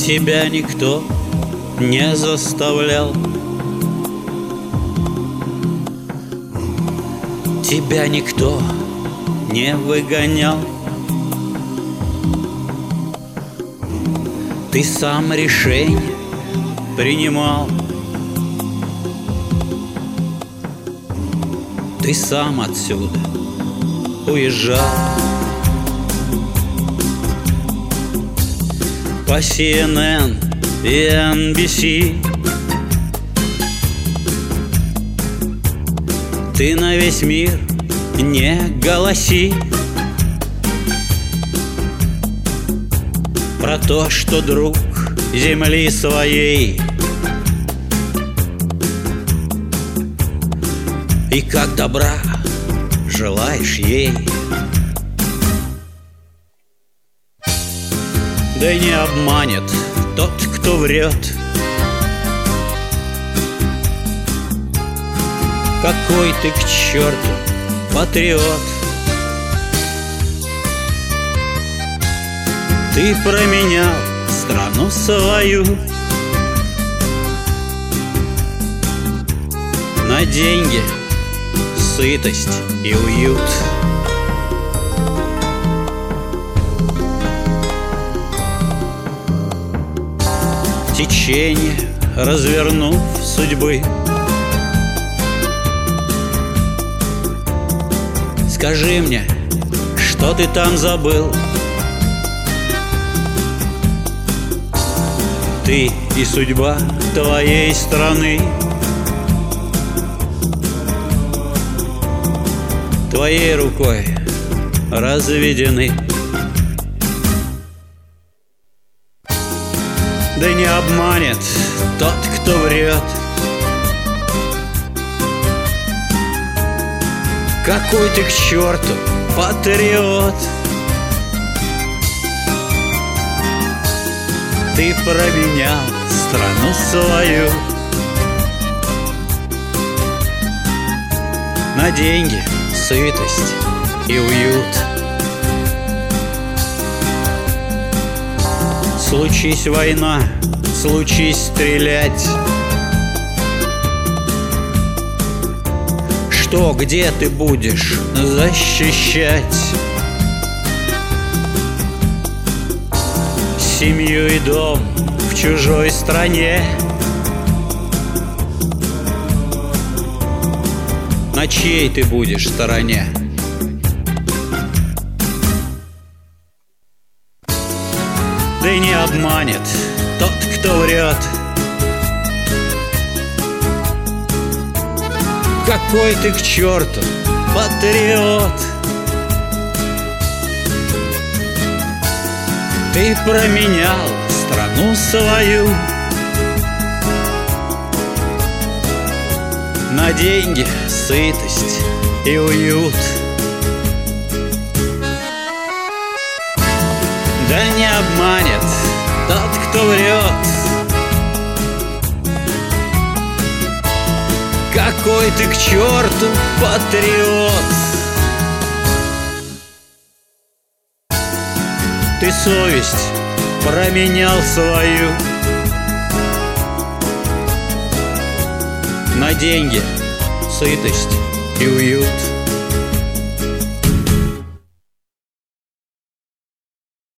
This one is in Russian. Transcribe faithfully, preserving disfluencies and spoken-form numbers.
Тебя никто не заставлял, тебя никто не выгонял. Ты сам решение принимал, ты сам отсюда уезжал. По си эн эн и эн би си ты на весь мир не голоси про то, что друг земли своей, и как добра желаешь ей. Да не обманет тот, кто врет. Какой ты к черту патриот. Ты променял страну свою на деньги, сытость и уют. Течение, развернув судьбы, скажи мне, что ты там забыл? Ты и судьба твоей страны, твоей рукой разведены. Да не обманет тот, кто врет. Какой ты к черту патриот. Ты променял страну свою на деньги, сытость и уют. Случись война, случись стрелять, что, где ты будешь защищать семью и дом в чужой стране? На чьей ты будешь стороне? Да и не обманет тот, кто врет. Какой ты к черту патриот. Ты променял страну свою на деньги, сытость и уют. Да не обманет тот, кто врет. Какой ты к черту патриот. Ты совесть променял свою на деньги, сытость и уют.